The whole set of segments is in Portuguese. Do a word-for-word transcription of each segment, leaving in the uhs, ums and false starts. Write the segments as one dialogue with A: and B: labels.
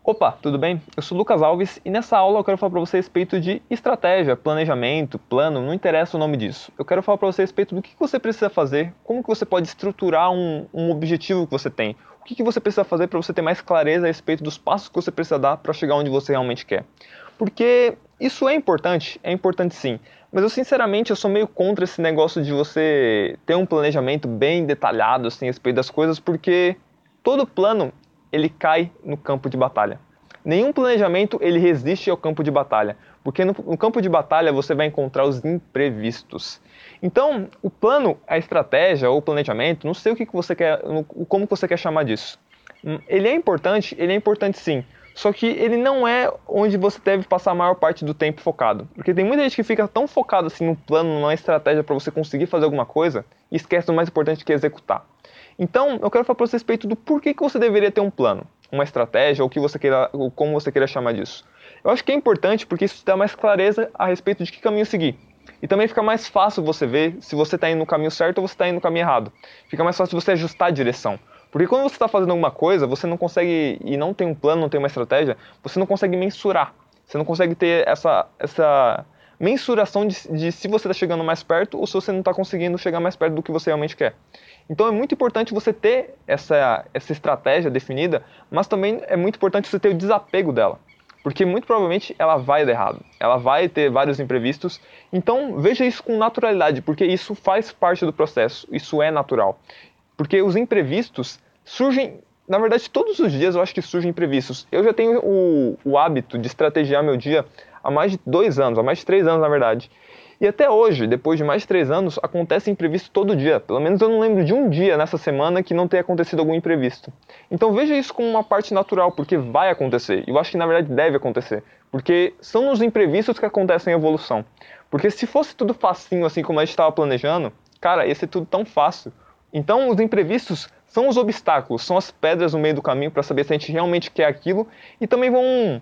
A: Opa, tudo bem? Eu sou o Lucas Alves e nessa aula eu quero falar para você a respeito de estratégia, planejamento, plano, não interessa o nome disso. Eu quero falar para você a respeito do que você precisa fazer, como que você pode estruturar um, um objetivo que você tem, o que, que você precisa fazer para você ter mais clareza a respeito dos passos que você precisa dar para chegar onde você realmente quer. Porque isso é importante, é importante sim, mas eu sinceramente eu sou meio contra esse negócio de você ter um planejamento bem detalhado assim, a respeito das coisas, porque todo plano ele cai no campo de batalha. Nenhum planejamento ele resiste ao campo de batalha, porque no, no campo de batalha você vai encontrar os imprevistos. Então, o plano, a estratégia ou o planejamento, não sei o que você quer, como você quer chamar disso. Ele é importante, ele é importante sim. Só que ele não é onde você deve passar a maior parte do tempo focado. Porque tem muita gente que fica tão focado assim no plano, numa estratégia para você conseguir fazer alguma coisa, e esquece do mais importante que é executar. Então, eu quero falar para você a respeito do porquê que você deveria ter um plano, uma estratégia, ou, que você queira, ou como você queira chamar disso. Eu acho que é importante porque isso te dá mais clareza a respeito de que caminho seguir. E também fica mais fácil você ver se você está indo no caminho certo ou você está indo no caminho errado. Fica mais fácil você ajustar a direção. Porque quando você está fazendo alguma coisa, você não consegue, e não tem um plano, não tem uma estratégia, você não consegue mensurar. Você não consegue ter essa, essa mensuração de, de se você está chegando mais perto ou se você não está conseguindo chegar mais perto do que você realmente quer. Então é muito importante você ter essa, essa estratégia definida, mas também é muito importante você ter o desapego dela. Porque muito provavelmente ela vai dar errado, ela vai ter vários imprevistos. Então veja isso com naturalidade, porque isso faz parte do processo, isso é natural. Porque os imprevistos surgem, na verdade todos os dias eu acho que surgem imprevistos. Eu já tenho o, o hábito de estrategiar meu dia há mais de dois anos, há mais de três anos na verdade. E até hoje, depois de mais de três anos, acontece imprevisto todo dia. Pelo menos eu não lembro de um dia nessa semana que não tenha acontecido algum imprevisto. Então veja isso como uma parte natural, porque vai acontecer. E eu acho que na verdade deve acontecer. Porque são nos imprevistos que acontecem a evolução. Porque se fosse tudo facinho, assim como a gente estava planejando, cara, ia ser tudo tão fácil. Então os imprevistos são os obstáculos, são as pedras no meio do caminho para saber se a gente realmente quer aquilo. E também vão...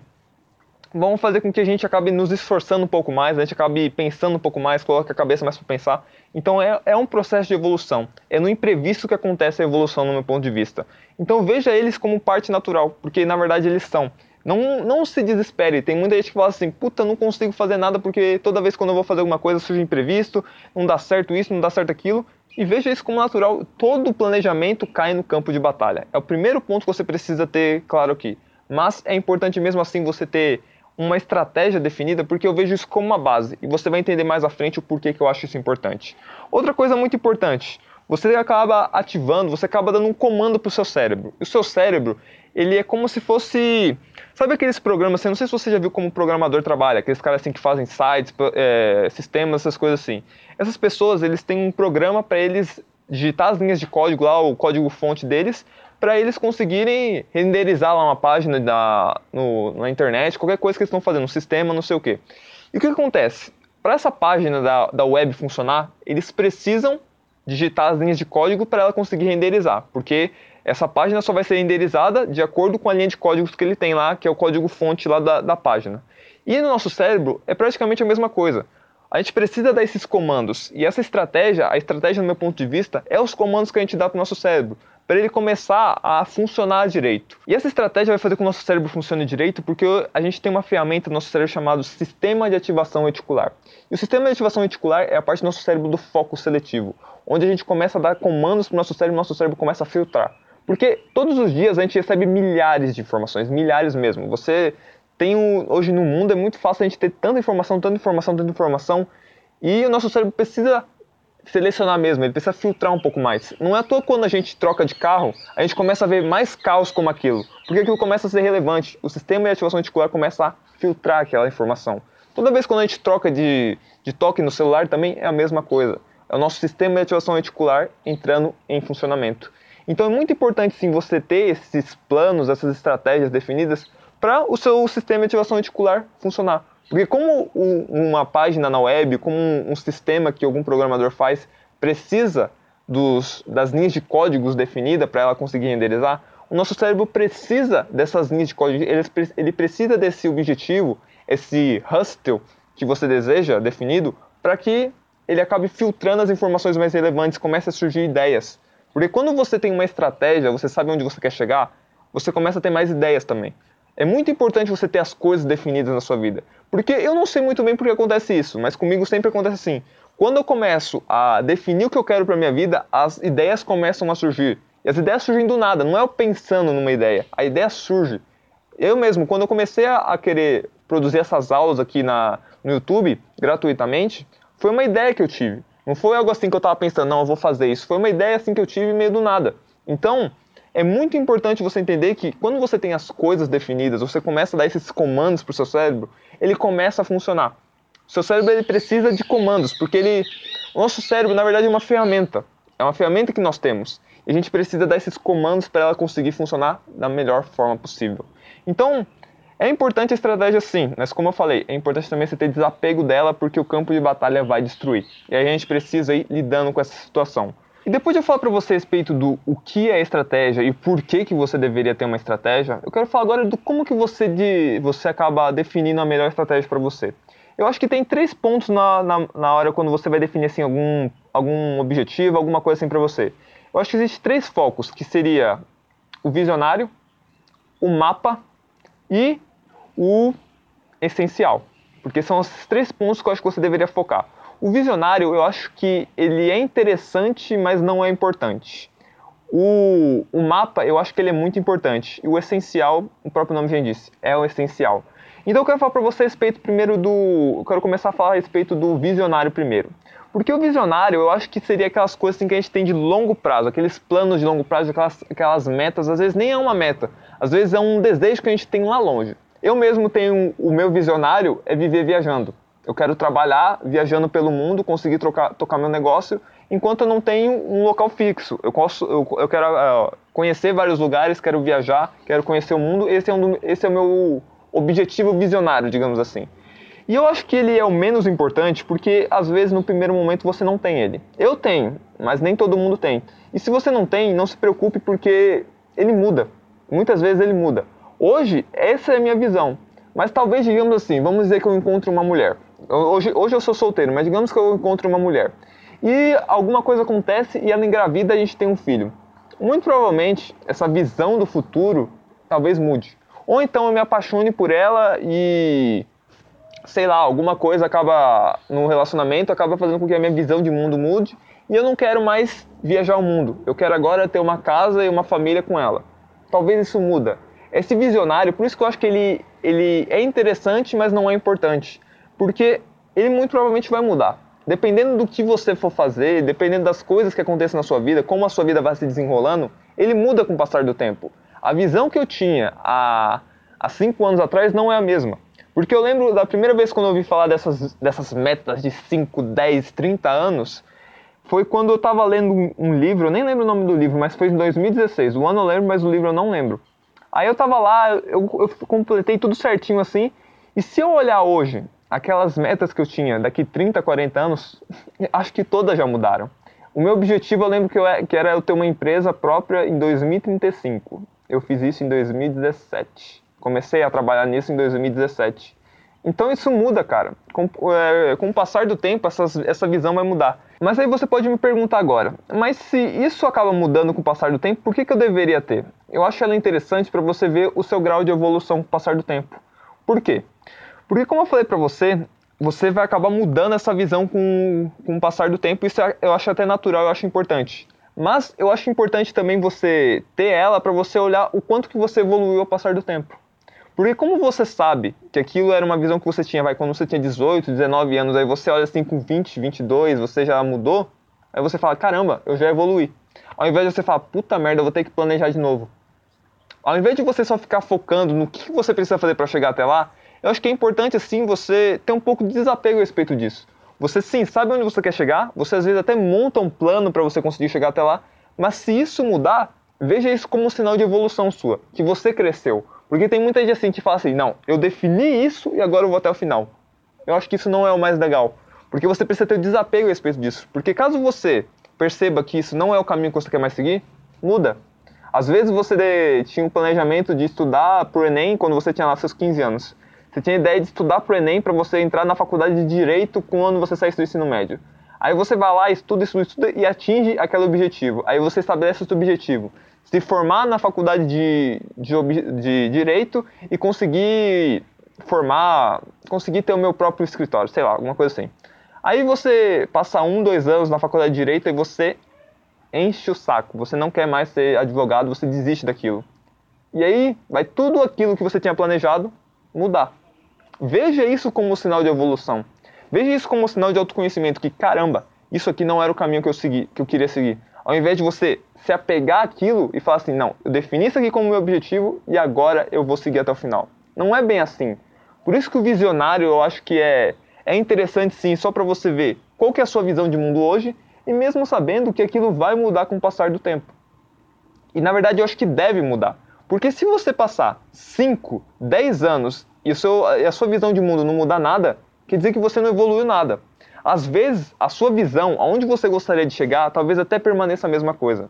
A: vão fazer com que a gente acabe nos esforçando um pouco mais, a gente acabe pensando um pouco mais, coloque a cabeça mais para pensar. Então é, é um processo de evolução. É no imprevisto que acontece a evolução, no meu ponto de vista. Então veja eles como parte natural, porque na verdade eles são. Não, não se desespere. Tem muita gente que fala assim, puta, não consigo fazer nada porque toda vez quando eu vou fazer alguma coisa surge imprevisto, não dá certo isso, não dá certo aquilo. E veja isso como natural. Todo planejamento cai no campo de batalha. É o primeiro ponto que você precisa ter claro aqui. Mas é importante mesmo assim você ter uma estratégia definida, porque eu vejo isso como uma base, e você vai entender mais à frente o porquê que eu acho isso importante. Outra coisa muito importante, você acaba ativando, você acaba dando um comando para o seu cérebro. E o seu cérebro, ele é como se fosse... Sabe aqueles programas, assim, não sei se você já viu como o programador trabalha, aqueles caras assim que fazem sites, é, sistemas, essas coisas assim. Essas pessoas, eles têm um programa para eles digitar as linhas de código lá, o código-fonte deles, para eles conseguirem renderizar lá uma página da, no, na internet, qualquer coisa que eles estão fazendo, um sistema, não sei o quê. E o que, que acontece? Para essa página da, da web funcionar, eles precisam digitar as linhas de código para ela conseguir renderizar, porque essa página só vai ser renderizada de acordo com a linha de códigos que ele tem lá, que é o código-fonte lá da, da página. E no nosso cérebro é praticamente a mesma coisa. A gente precisa dar esses comandos, e essa estratégia, a estratégia, no meu ponto de vista, é os comandos que a gente dá para o nosso cérebro, para ele começar a funcionar direito. E essa estratégia vai fazer com que o nosso cérebro funcione direito porque a gente tem uma ferramenta no nosso cérebro chamado Sistema de Ativação Reticular. E o Sistema de Ativação Reticular é a parte do nosso cérebro do foco seletivo, onde a gente começa a dar comandos para o nosso cérebro e o nosso cérebro começa a filtrar. Porque todos os dias a gente recebe milhares de informações, milhares mesmo. Você tem um, hoje no mundo é muito fácil a gente ter tanta informação, tanta informação, tanta informação, e o nosso cérebro precisa selecionar mesmo, ele precisa filtrar um pouco mais. Não é à toa quando a gente troca de carro, a gente começa a ver mais caos como aquilo, porque aquilo começa a ser relevante. O sistema de ativação reticular começa a filtrar aquela informação. Toda vez quando a gente troca de, de toque no celular também é a mesma coisa. É o nosso sistema de ativação reticular entrando em funcionamento. Então é muito importante sim você ter esses planos, essas estratégias definidas para o seu sistema de ativação reticular funcionar. Porque como uma página na web, como um sistema que algum programador faz, precisa dos, das linhas de códigos definidas para ela conseguir renderizar, o nosso cérebro precisa dessas linhas de código, ele, ele precisa desse objetivo, esse hustle que você deseja definido, para que ele acabe filtrando as informações mais relevantes, comece a surgir ideias. Porque quando você tem uma estratégia, você sabe onde você quer chegar, você começa a ter mais ideias também. É muito importante você ter as coisas definidas na sua vida. Porque eu não sei muito bem por que acontece isso, mas comigo sempre acontece assim. Quando eu começo a definir o que eu quero para minha vida, as ideias começam a surgir. E as ideias surgem do nada, não é eu pensando numa ideia, a ideia surge. Eu mesmo, quando eu comecei a querer produzir essas aulas aqui na, no YouTube, gratuitamente, foi uma ideia que eu tive. Não foi algo assim que eu estava pensando, não, eu vou fazer isso. Foi uma ideia assim que eu tive meio do nada. Então, é muito importante você entender que quando você tem as coisas definidas, você começa a dar esses comandos para o seu cérebro, ele começa a funcionar. O seu cérebro ele precisa de comandos, porque ele, o nosso cérebro, na verdade, é uma ferramenta. É uma ferramenta que nós temos. E a gente precisa dar esses comandos para ela conseguir funcionar da melhor forma possível. Então, é importante a estratégia sim, mas como eu falei, é importante também você ter desapego dela, porque o campo de batalha vai destruir. E aí a gente precisa ir lidando com essa situação. E depois de eu falar para você a respeito do o que é estratégia e por que, que você deveria ter uma estratégia, eu quero falar agora do como que você, de, você acaba definindo a melhor estratégia para você. Eu acho que tem três pontos na, na, na hora quando você vai definir assim, algum, algum objetivo, alguma coisa assim para você. Eu acho que existem três focos, que seria o visionário, o mapa e o essencial. Porque são os três pontos que eu acho que você deveria focar. O visionário, eu acho que ele é interessante, mas não é importante. O, o mapa, eu acho que ele é muito importante. E o essencial, o próprio nome já disse, é o essencial. Então eu quero falar para você a respeito primeiro do... Eu quero começar a falar a respeito do visionário primeiro. Porque o visionário, eu acho que seria aquelas coisas assim, que a gente tem de longo prazo, aqueles planos de longo prazo, aquelas, aquelas metas, às vezes nem é uma meta, às vezes é um desejo que a gente tem lá longe. Eu mesmo tenho, o meu visionário é viver viajando. Eu quero trabalhar viajando pelo mundo, conseguir trocar, tocar meu negócio, enquanto eu não tenho um local fixo. Eu, posso, eu, eu quero uh, conhecer vários lugares, quero viajar, quero conhecer o mundo. Esse é, um, esse é o meu objetivo visionário, digamos assim. E eu acho que ele é o menos importante porque, às vezes, no primeiro momento você não tem ele. Eu tenho, mas nem todo mundo tem. E se você não tem, não se preocupe porque ele muda. Muitas vezes ele muda. Hoje, essa é a minha visão. Mas talvez, digamos assim, vamos dizer que eu encontro uma mulher. Hoje, hoje eu sou solteiro, mas digamos que eu encontro uma mulher. E alguma coisa acontece e ela engravida e a gente tem um filho. Muito provavelmente, essa visão do futuro talvez mude. Ou então eu me apaixone por ela e, sei lá, alguma coisa acaba no relacionamento, acaba fazendo com que a minha visão de mundo mude e eu não quero mais viajar o mundo. Eu quero agora ter uma casa e uma família com ela. Talvez isso muda. Esse visionário, por isso que eu acho que ele, ele é interessante, mas não é importante. Porque ele muito provavelmente vai mudar. Dependendo do que você for fazer, dependendo das coisas que acontecem na sua vida, como a sua vida vai se desenrolando, ele muda com o passar do tempo. A visão que eu tinha há, há cinco anos atrás não é a mesma. Porque eu lembro da primeira vez quando eu ouvi falar dessas, dessas metas de cinco, dez, trinta anos, foi quando eu estava lendo um, um livro, eu nem lembro o nome do livro, mas foi em dois mil e dezesseis. O ano eu lembro, mas o livro eu não lembro. Aí eu estava lá, eu, eu completei tudo certinho assim, e se eu olhar hoje, aquelas metas que eu tinha daqui trinta, quarenta anos, acho que todas já mudaram. O meu objetivo, eu lembro que, eu, que era eu ter uma empresa própria em dois mil e trinta e cinco. Eu fiz isso em dois mil e dezessete. Comecei a trabalhar nisso em dois mil e dezessete. Então isso muda, cara. Com, é, com o passar do tempo, essas, essa visão vai mudar. Mas aí você pode me perguntar agora, mas se isso acaba mudando com o passar do tempo, por que, que eu deveria ter? Eu acho ela interessante para você ver o seu grau de evolução com o passar do tempo. Por quê? Porque como eu falei para você, você vai acabar mudando essa visão com, com o passar do tempo. Isso eu acho até natural, eu acho importante. Mas eu acho importante também você ter ela para você olhar o quanto que você evoluiu ao passar do tempo. Porque como você sabe que aquilo era uma visão que você tinha, vai, quando você tinha dezoito, dezenove anos, aí você olha assim com vinte, vinte e dois, você já mudou, aí você fala, caramba, eu já evoluí. Ao invés de você falar, puta merda, eu vou ter que planejar de novo. Ao invés de você só ficar focando no que você precisa fazer para chegar até lá, eu acho que é importante, assim, você ter um pouco de desapego a respeito disso. Você, sim, sabe onde você quer chegar, você às vezes até monta um plano para você conseguir chegar até lá, mas se isso mudar, veja isso como um sinal de evolução sua, que você cresceu. Porque tem muita gente assim que fala assim, não, eu defini isso e agora eu vou até o final. Eu acho que isso não é o mais legal, porque você precisa ter desapego a respeito disso. Porque caso você perceba que isso não é o caminho que você quer mais seguir, muda. Às vezes você de, tinha um planejamento de estudar pro Enem quando você tinha lá seus quinze anos. Você tinha a ideia de estudar pro Enem para você entrar na faculdade de Direito quando você saísse do ensino médio. Aí você vai lá, estuda, estuda, estuda e atinge aquele objetivo. Aí você estabelece o seu objetivo. se formar na faculdade de, de, de Direito e conseguir formar, conseguir ter o meu próprio escritório, sei lá, alguma coisa assim. Aí você passa um, dois anos na faculdade de Direito e você enche o saco, você não quer mais ser advogado, você desiste daquilo. E aí vai tudo aquilo que você tinha planejado mudar. Veja isso como um sinal de evolução. Veja isso como um sinal de autoconhecimento, que caramba, isso aqui não era o caminho que eu, segui, que eu queria seguir. Ao invés de você se apegar àquilo e falar assim, não, eu defini isso aqui como meu objetivo e agora eu vou seguir até o final. Não é bem assim. Por isso que o visionário eu acho que é, é interessante sim, só para você ver qual que é a sua visão de mundo hoje e mesmo sabendo que aquilo vai mudar com o passar do tempo. E na verdade eu acho que deve mudar. Porque se você passar cinco, dez anos e, o seu, e a sua visão de mundo não mudar nada, quer dizer que você não evoluiu nada. Às vezes, a sua visão, aonde você gostaria de chegar, talvez até permaneça a mesma coisa.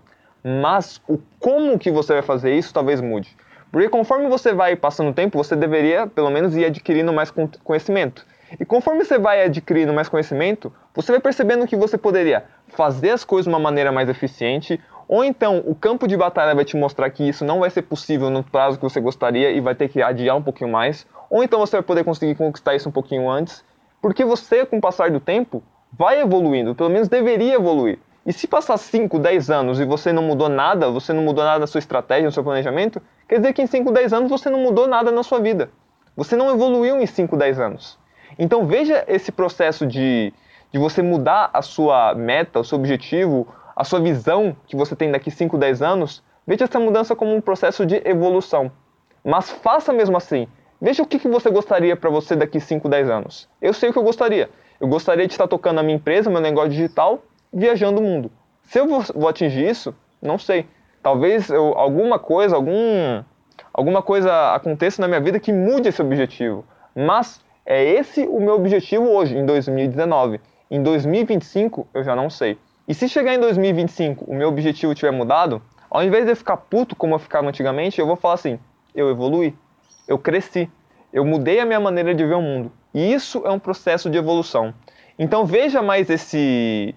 A: Mas o como que você vai fazer isso talvez mude. Porque conforme você vai passando o tempo, você deveria, pelo menos, ir adquirindo mais conhecimento. E conforme você vai adquirindo mais conhecimento, você vai percebendo que você poderia fazer as coisas de uma maneira mais eficiente, ou então o campo de batalha vai te mostrar que isso não vai ser possível no prazo que você gostaria e vai ter que adiar um pouquinho mais, ou então você vai poder conseguir conquistar isso um pouquinho antes, porque você, com o passar do tempo, vai evoluindo, pelo menos deveria evoluir. E se passar cinco, dez anos e você não mudou nada, você não mudou nada na sua estratégia, no seu planejamento, quer dizer que em cinco, dez anos você não mudou nada na sua vida. Você não evoluiu em cinco, dez anos. Então veja esse processo de, de você mudar a sua meta, o seu objetivo, a sua visão que você tem daqui cinco, dez anos, veja essa mudança como um processo de evolução. Mas faça mesmo assim. Veja o que você gostaria para você daqui cinco, dez anos. Eu sei o que eu gostaria. Eu gostaria de estar tocando a minha empresa, meu negócio digital, viajando o mundo. Se eu vou, vou atingir isso, não sei. Talvez eu, alguma coisa, algum, alguma coisa aconteça na minha vida que mude esse objetivo. Mas é esse o meu objetivo hoje, em dois mil e dezenove. Em dois mil e vinte e cinco, eu já não sei. E se chegar em dois mil e vinte e cinco, o meu objetivo tiver mudado, ao invés de eu ficar puto como eu ficava antigamente, eu vou falar assim, eu evoluí, eu cresci, eu mudei a minha maneira de ver o mundo. E isso é um processo de evolução. Então veja mais esse,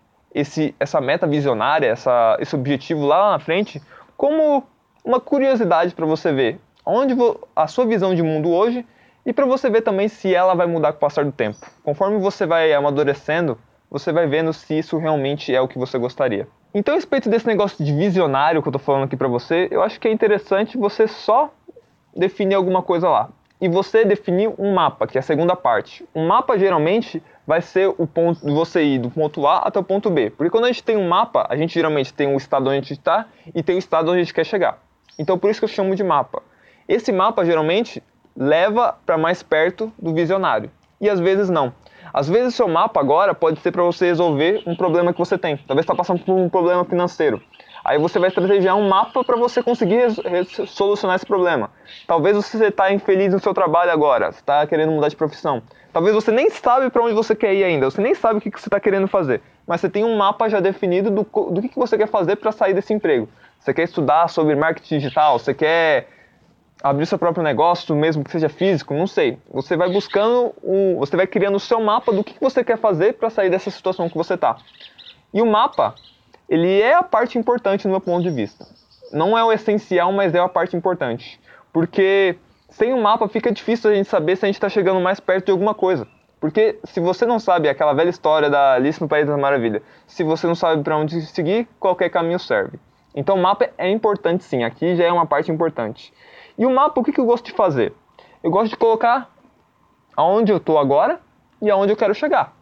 A: esse, essa meta visionária, essa, esse objetivo lá na frente, como uma curiosidade para você ver onde a sua visão de mundo hoje e para você ver também se ela vai mudar com o passar do tempo. Conforme você vai amadurecendo, você vai vendo se isso realmente é o que você gostaria. Então, a respeito desse negócio de visionário que eu estou falando aqui para você, eu acho que é interessante você só definir alguma coisa lá. E você definir um mapa, que é a segunda parte. Um mapa, geralmente, vai ser o ponto de você ir do ponto A até o ponto B. Porque quando a gente tem um mapa, a gente geralmente tem o estado onde a gente está e tem o estado onde a gente quer chegar. Então, por isso que eu chamo de mapa. Esse mapa, geralmente, leva para mais perto do visionário. E às vezes não. Às vezes o seu mapa agora pode ser para você resolver um problema que você tem. Talvez está passando por um problema financeiro. Aí você vai estrategiar um mapa para você conseguir solucionar esse problema. Talvez você está infeliz no seu trabalho agora, você está querendo mudar de profissão. Talvez você nem sabe para onde você quer ir ainda, você nem sabe o que você está querendo fazer. Mas você tem um mapa já definido do, do que você quer fazer para sair desse emprego. Você quer estudar sobre marketing digital, você quer abrir seu próprio negócio, mesmo que seja físico, não sei. Você vai buscando, um, você vai criando o seu mapa do que você quer fazer para sair dessa situação que você está. E o mapa, ele é a parte importante no meu ponto de vista. Não é o essencial, mas é a parte importante. Porque sem o mapa fica difícil a gente saber se a gente está chegando mais perto de alguma coisa. Porque se você não sabe, aquela velha história da Alice no País das Maravilhas, se você não sabe para onde seguir, qualquer caminho serve. Então o mapa é importante sim, aqui já é uma parte importante. E o mapa, o que eu gosto de fazer? Eu gosto de colocar aonde eu estou agora e aonde eu quero chegar.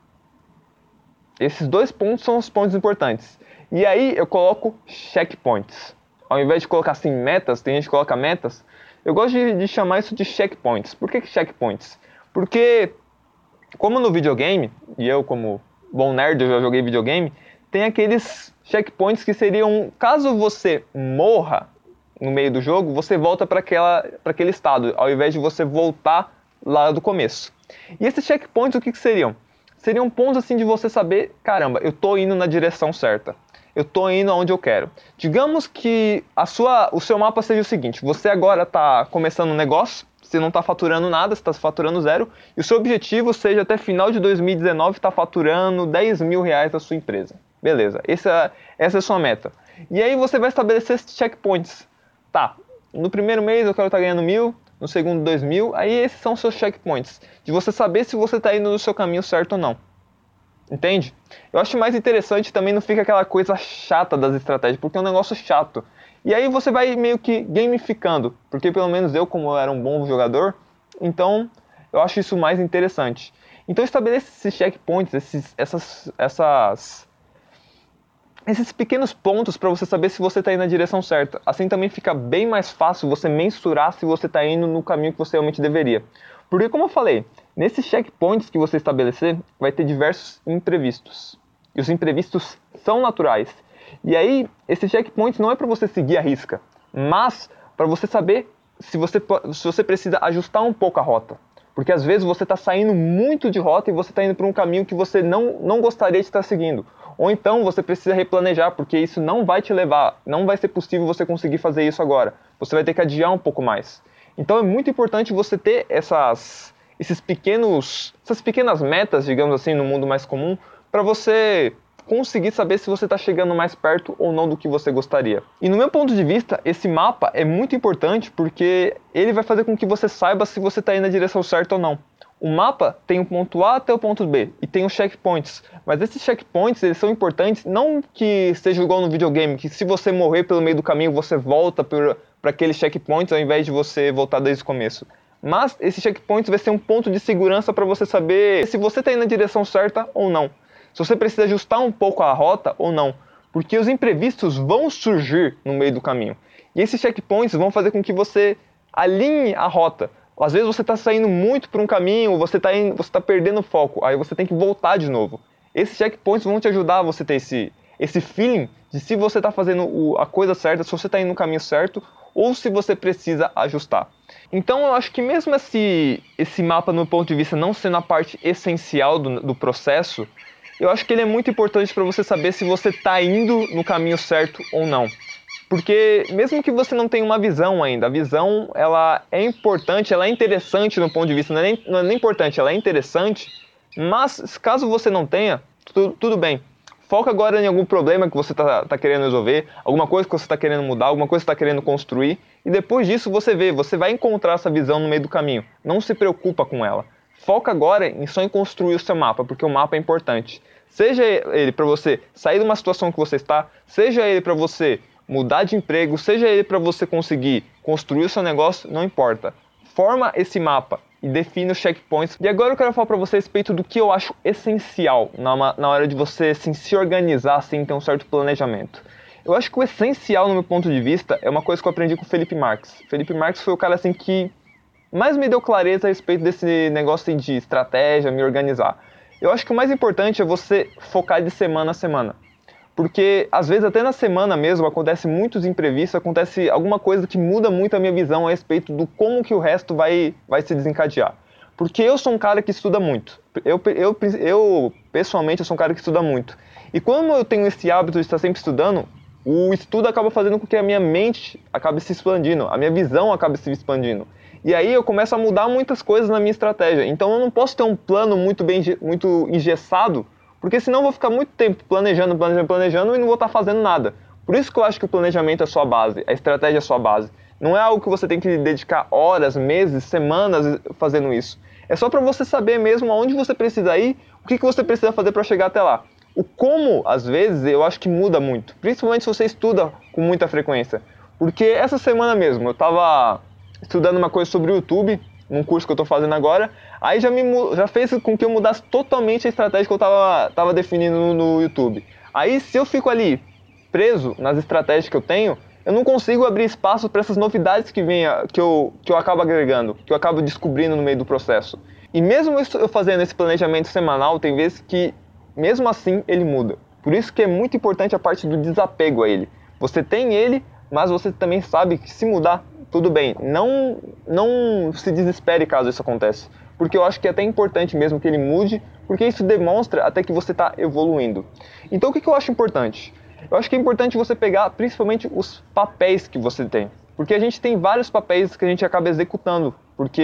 A: Esses dois pontos são os pontos importantes. E aí eu coloco checkpoints. Ao invés de colocar assim metas, tem gente que coloca metas, eu gosto de, de chamar isso de checkpoints. Por que checkpoints? Porque, como no videogame, e eu como bom nerd eu já joguei videogame, tem aqueles checkpoints que seriam, caso você morra no meio do jogo, você volta para aquele estado, ao invés de você voltar lá do começo. E esses checkpoints, o que, que seriam? Seriam pontos assim de você saber, caramba, eu estou indo na direção certa. Eu estou indo aonde eu quero. Digamos que a sua, o seu mapa seja o seguinte, você agora está começando um negócio, você não está faturando nada, você está faturando zero, e o seu objetivo seja até final de dois mil e dezenove estar faturando dez mil reais da sua empresa. Beleza, essa, essa é a sua meta. E aí você vai estabelecer esses checkpoints. Tá, no primeiro mês eu quero estar ganhando mil, no segundo dois mil, aí esses são os seus checkpoints. De você saber se você está indo no seu caminho certo ou não. Entende? Eu acho mais interessante também não fica aquela coisa chata das estratégias, porque é um negócio chato. E aí você vai meio que gamificando, porque pelo menos eu, como eu era um bom jogador, então eu acho isso mais interessante. Então estabeleça esses checkpoints, esses, essas, essas, esses pequenos pontos para você saber se você está indo na direção certa. Assim também fica bem mais fácil você mensurar se você está indo no caminho que você realmente deveria. Porque como eu falei, nesses checkpoints que você estabelecer, vai ter diversos imprevistos. E os imprevistos são naturais. E aí, esses checkpoints não é para você seguir a risca, mas para você saber se você, se você precisa ajustar um pouco a rota. Porque às vezes você está saindo muito de rota e você está indo para um caminho que você não, não gostaria de estar seguindo. Ou então você precisa replanejar, porque isso não vai te levar, não vai ser possível você conseguir fazer isso agora. Você vai ter que adiar um pouco mais. Então é muito importante você ter essas, esses pequenos, essas pequenas metas, digamos assim, no mundo mais comum, para você conseguir saber se você está chegando mais perto ou não do que você gostaria. E no meu ponto de vista, esse mapa é muito importante porque ele vai fazer com que você saiba se você está indo na direção certa ou não. O mapa tem o ponto A até o ponto B e tem os checkpoints, mas esses checkpoints eles são importantes não que seja igual no videogame, que se você morrer pelo meio do caminho você volta para aqueles checkpoints ao invés de você voltar desde o começo. Mas esses checkpoints vai ser um ponto de segurança para você saber se você está indo na direção certa ou não. Se você precisa ajustar um pouco a rota ou não, porque os imprevistos vão surgir no meio do caminho. E esses checkpoints vão fazer com que você alinhe a rota. Às vezes você está saindo muito por um caminho, você está você tá perdendo o foco, aí você tem que voltar de novo. Esses checkpoints vão te ajudar a você ter esse, esse feeling de se você está fazendo o, a coisa certa, se você está indo no caminho certo, ou se você precisa ajustar. Então eu acho que mesmo esse, esse mapa, no meu ponto de vista, não sendo a parte essencial do, do processo, eu acho que ele é muito importante para você saber se você está indo no caminho certo ou não. Porque mesmo que você não tenha uma visão ainda, a visão ela é importante, ela é interessante no ponto de vista, não é nem, não é nem importante, ela é interessante, mas caso você não tenha, tudo, tudo bem. Foca agora em algum problema que você está tá querendo resolver, alguma coisa que você está querendo mudar, alguma coisa que você está querendo construir, e depois disso você vê, você vai encontrar essa visão no meio do caminho. Não se preocupa com ela. Foca agora em só em construir o seu mapa, porque o mapa é importante. Seja ele para você sair de uma situação que você está, seja ele para você mudar de emprego, seja ele para você conseguir construir o seu negócio, não importa. Forma esse mapa e define os checkpoints. E agora eu quero falar para você a respeito do que eu acho essencial na, na hora de você assim, se organizar, assim, ter um certo planejamento. Eu acho que o essencial, no meu ponto de vista, é uma coisa que eu aprendi com o Felipe Marques. Felipe Marques foi o cara assim, que mais me deu clareza a respeito desse negócio de estratégia, me organizar. Eu acho que o mais importante é você focar de semana a semana. Porque, às vezes, até na semana mesmo, acontece muitos imprevistos, acontece alguma coisa que muda muito a minha visão a respeito do como que o resto vai, vai se desencadear. Porque eu sou um cara que estuda muito. Eu, eu, eu, pessoalmente, eu sou um cara que estuda muito. E quando eu tenho esse hábito de estar sempre estudando, o estudo acaba fazendo com que a minha mente acabe se expandindo, a minha visão acabe se expandindo. E aí eu começo a mudar muitas coisas na minha estratégia. Então eu não posso ter um plano muito bem muito engessado, porque senão eu vou ficar muito tempo planejando, planejando, planejando e não vou estar fazendo nada. Por isso que eu acho que o planejamento é a sua base, a estratégia é a sua base. Não é algo que você tem que dedicar horas, meses, semanas fazendo isso. É só para você saber mesmo aonde você precisa ir, o que, que você precisa fazer para chegar até lá. O como, às vezes, eu acho que muda muito, principalmente se você estuda com muita frequência. Porque essa semana mesmo eu estava estudando uma coisa sobre o YouTube, num curso que eu estou fazendo agora, aí já, me, já fez com que eu mudasse totalmente a estratégia que eu estava tava definindo no, no YouTube. Aí se eu fico ali preso nas estratégias que eu tenho, eu não consigo abrir espaço para essas novidades que, vem, que, eu, que eu acabo agregando, que eu acabo descobrindo no meio do processo. E mesmo eu fazendo esse planejamento semanal, tem vezes que, mesmo assim, ele muda. Por isso que é muito importante a parte do desapego a ele. Você tem ele, mas você também sabe que se mudar, tudo bem. Não, não se desespere caso isso aconteça. Porque eu acho que é até importante mesmo que ele mude, porque isso demonstra até que você está evoluindo. Então o que, que eu acho importante? Eu acho que é importante você pegar principalmente os papéis que você tem. Porque a gente tem vários papéis que a gente acaba executando. Porque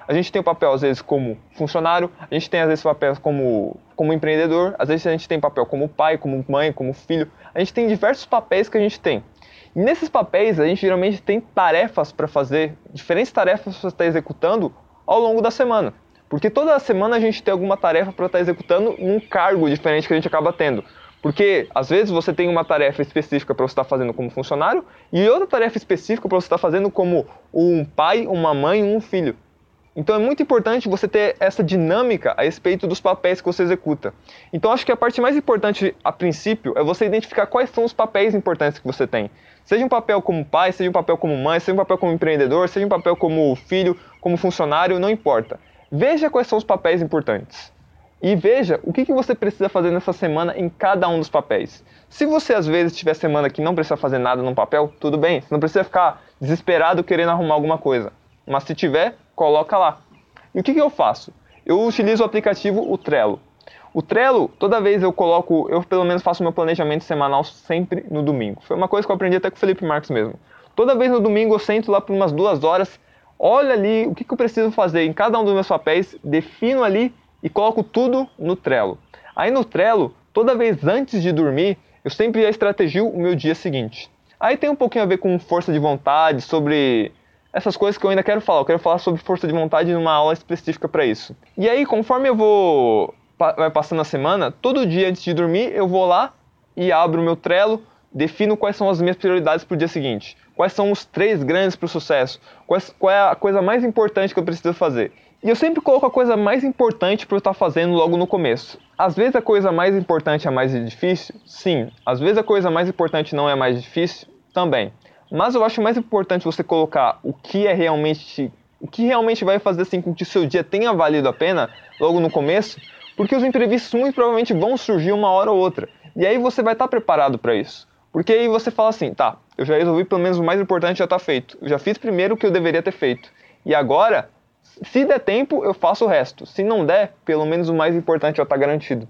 A: A gente tem o papel, às vezes, como funcionário, a gente tem, às vezes, papel como, como empreendedor, às vezes a gente tem papel como pai, como mãe, como filho. A gente tem diversos papéis que a gente tem. E nesses papéis, a gente geralmente tem tarefas para fazer, diferentes tarefas para estar executando ao longo da semana. Porque toda semana a gente tem alguma tarefa para estar executando num cargo diferente que a gente acaba tendo. Porque, às vezes, você tem uma tarefa específica para você estar fazendo como funcionário e outra tarefa específica para você estar fazendo como um pai, uma mãe, um filho. Então é muito importante você ter essa dinâmica a respeito dos papéis que você executa. Então acho que a parte mais importante a princípio é você identificar quais são os papéis importantes que você tem. Seja um papel como pai, seja um papel como mãe, seja um papel como empreendedor, seja um papel como filho, como funcionário, não importa. Veja quais são os papéis importantes. E veja o que, que você precisa fazer nessa semana em cada um dos papéis. Se você às vezes tiver semana que não precisa fazer nada num papel, tudo bem, você não precisa ficar desesperado querendo arrumar alguma coisa. Mas se tiver, coloca lá. E o que, que eu faço? Eu utilizo o aplicativo o Trello. O Trello, toda vez eu coloco, eu pelo menos faço meu planejamento semanal sempre no domingo. Foi uma coisa que eu aprendi até com o Felipe Marques mesmo. Toda vez no domingo eu sento lá por umas duas horas, olho ali o que, que eu preciso fazer em cada um dos meus papéis, defino ali e coloco tudo no Trello. Aí no Trello, toda vez antes de dormir, eu sempre já estrategio o meu dia seguinte. Aí tem um pouquinho a ver com força de vontade, sobre essas coisas que eu ainda quero falar. Eu quero falar sobre força de vontade numa aula específica para isso. E aí, conforme eu vou vai passando a semana, todo dia antes de dormir, eu vou lá e abro o meu Trello, defino quais são as minhas prioridades para o dia seguinte. Quais são os três grandes para o sucesso. Quais, qual é a coisa mais importante que eu preciso fazer. E eu sempre coloco a coisa mais importante para eu estar fazendo logo no começo. Às vezes a coisa mais importante é mais difícil? Sim. Às vezes a coisa mais importante não é mais difícil? Também. Mas eu acho mais importante você colocar o que é realmente, o que realmente vai fazer assim com que o seu dia tenha valido a pena logo no começo, porque os imprevistos muito provavelmente vão surgir uma hora ou outra. E aí você vai estar preparado para isso. Porque aí você fala assim, tá, eu já resolvi pelo menos o mais importante já está feito. Eu já fiz primeiro o que eu deveria ter feito. E agora, se der tempo, eu faço o resto. Se não der, pelo menos o mais importante já está garantido.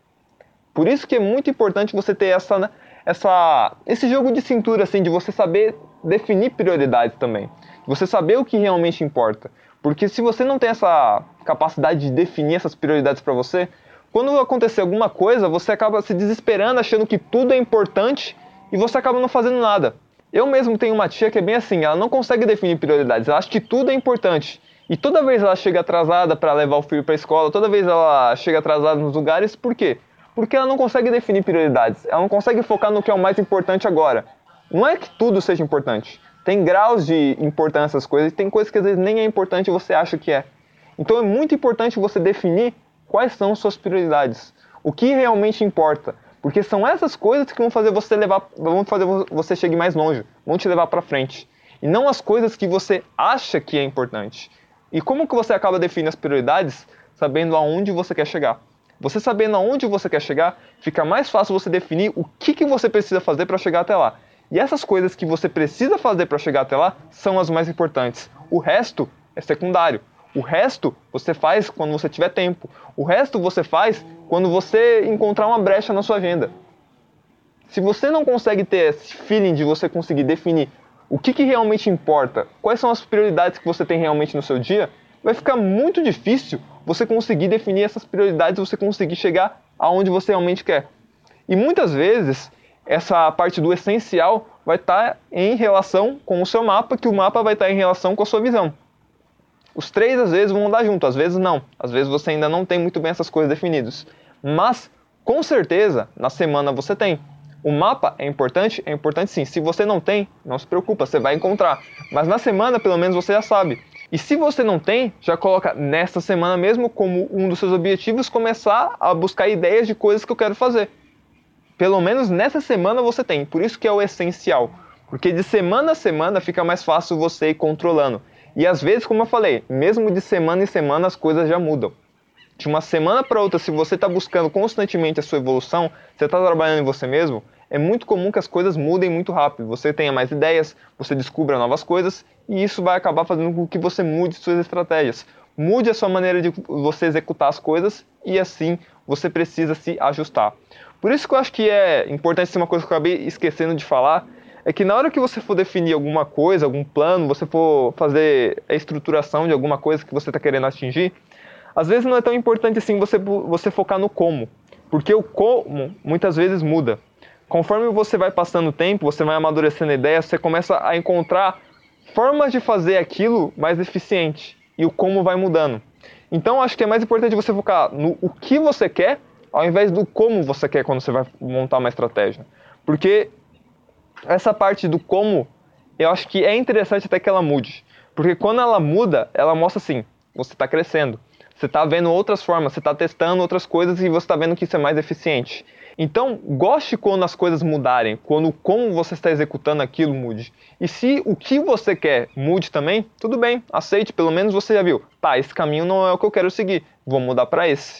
A: Por isso que é muito importante você ter essa, né, essa, esse jogo de cintura, assim, de você saber definir prioridades também. De você saber o que realmente importa. Porque se você não tem essa capacidade de definir essas prioridades para você, quando acontecer alguma coisa, você acaba se desesperando, achando que tudo é importante e você acaba não fazendo nada. Eu mesmo tenho uma tia que é bem assim, ela não consegue definir prioridades, ela acha que tudo é importante. E toda vez ela chega atrasada para levar o filho para a escola, toda vez ela chega atrasada nos lugares, por quê? Porque ela não consegue definir prioridades, ela não consegue focar no que é o mais importante agora. Não é que tudo seja importante. Tem graus de importância as coisas, e tem coisas que às vezes nem é importante e você acha que é. Então é muito importante você definir quais são suas prioridades, o que realmente importa. Porque são essas coisas que vão fazer você levar, vão fazer você chegar mais longe, vão te levar para frente. E não as coisas que você acha que é importante. E como que você acaba definindo as prioridades? Sabendo aonde você quer chegar. Você sabendo aonde você quer chegar, fica mais fácil você definir o que, que você precisa fazer para chegar até lá. E essas coisas que você precisa fazer para chegar até lá são as mais importantes. O resto é secundário. O resto você faz quando você tiver tempo. O resto você faz quando você encontrar uma brecha na sua agenda. Se você não consegue ter esse feeling de você conseguir definir o que, que realmente importa, quais são as prioridades que você tem realmente no seu dia, vai ficar muito difícil você conseguir definir essas prioridades, você conseguir chegar aonde você realmente quer. E muitas vezes, essa parte do essencial vai estar em relação com o seu mapa, que o mapa vai estar em relação com a sua visão. Os três às vezes vão andar junto, às vezes não. Às vezes você ainda não tem muito bem essas coisas definidas. Mas, com certeza, na semana você tem. O mapa é importante? É importante sim. Se você não tem, não se preocupa, você vai encontrar. Mas na semana, pelo menos, você já sabe. E se você não tem, já coloca nessa semana mesmo como um dos seus objetivos começar a buscar ideias de coisas que eu quero fazer. Pelo menos nessa semana você tem. Por isso que é o essencial. Porque de semana a semana fica mais fácil você ir controlando. E às vezes, como eu falei, mesmo de semana em semana as coisas já mudam. De uma semana para outra, se você está buscando constantemente a sua evolução, você está trabalhando em você mesmo, é muito comum que as coisas mudem muito rápido. Você tenha mais ideias, você descubra novas coisas, e isso vai acabar fazendo com que você mude suas estratégias. Mude a sua maneira de você executar as coisas, e assim você precisa se ajustar. Por isso que eu acho que é importante ser uma coisa que eu acabei esquecendo de falar, é que na hora que você for definir alguma coisa, algum plano, você for fazer a estruturação de alguma coisa que você está querendo atingir, às vezes não é tão importante assim você, você focar no como, porque o como muitas vezes muda. Conforme você vai passando o tempo, você vai amadurecendo a ideia, você começa a encontrar formas de fazer aquilo mais eficiente, e o como vai mudando. Então acho que é mais importante você focar no o que você quer, ao invés do como você quer quando você vai montar uma estratégia. Porque essa parte do como, eu acho que é interessante até que ela mude. Porque quando ela muda, ela mostra assim, você está crescendo. Você está vendo outras formas, você está testando outras coisas e você está vendo que isso é mais eficiente. Então, goste quando as coisas mudarem, quando como você está executando aquilo mude. E se o que você quer mude também, tudo bem, aceite, pelo menos você já viu. Tá, esse caminho não é o que eu quero seguir, vou mudar para esse.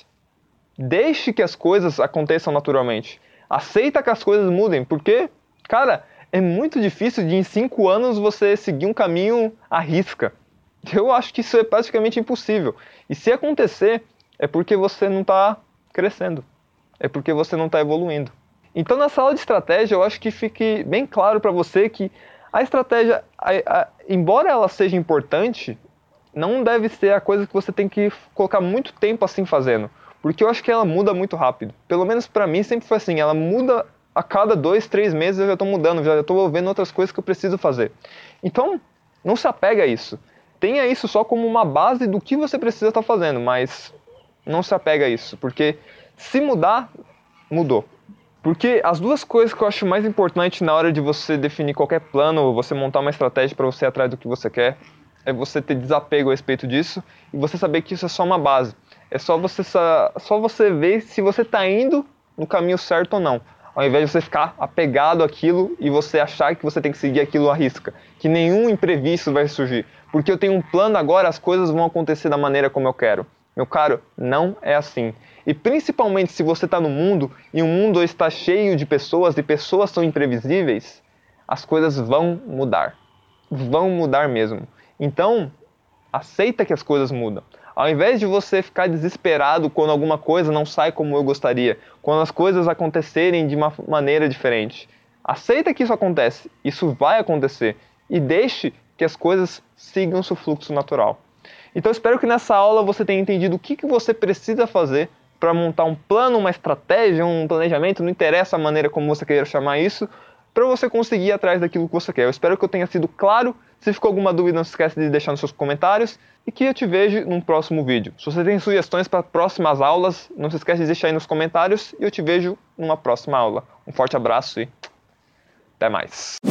A: Deixe que as coisas aconteçam naturalmente. Aceita que as coisas mudem, porque, cara, é muito difícil de em cinco anos você seguir um caminho à risca. Eu acho que isso é praticamente impossível. E se acontecer, é porque você não está crescendo. É porque você não está evoluindo. Então, nessa aula de estratégia, eu acho que fique bem claro para você que a estratégia, a, a, embora ela seja importante, não deve ser a coisa que você tem que colocar muito tempo assim fazendo. Porque eu acho que ela muda muito rápido. Pelo menos para mim sempre foi assim. Ela muda a cada dois, três meses eu já estou mudando, já estou vendo outras coisas que eu preciso fazer. Então, não se apega a isso. Tenha isso só como uma base do que você precisa estar fazendo, mas não se apega a isso, porque se mudar, mudou. Porque as duas coisas que eu acho mais importante na hora de você definir qualquer plano, ou você montar uma estratégia para você ir atrás do que você quer, é você ter desapego a respeito disso e você saber que isso é só uma base. É só você, só você ver se você está indo no caminho certo ou não. Ao invés de você ficar apegado àquilo e você achar que você tem que seguir aquilo à risca. Que nenhum imprevisto vai surgir. Porque eu tenho um plano agora, as coisas vão acontecer da maneira como eu quero. Meu caro, não é assim. E principalmente se você está no mundo e o mundo está cheio de pessoas e pessoas são imprevisíveis, as coisas vão mudar. Vão mudar mesmo. Então, aceita que as coisas mudam. Ao invés de você ficar desesperado quando alguma coisa não sai como eu gostaria, quando as coisas acontecerem de uma maneira diferente, aceita que isso acontece, isso vai acontecer, e deixe que as coisas sigam seu fluxo natural. Então espero que nessa aula você tenha entendido o que, que você precisa fazer para montar um plano, uma estratégia, um planejamento, não interessa a maneira como você queira chamar isso, para você conseguir ir atrás daquilo que você quer. Eu espero que eu tenha sido claro. Se ficou alguma dúvida, não se esqueça de deixar nos seus comentários e que eu te vejo num próximo vídeo. Se você tem sugestões para próximas aulas, não se esqueça de deixar aí nos comentários e eu te vejo numa próxima aula. Um forte abraço e até mais.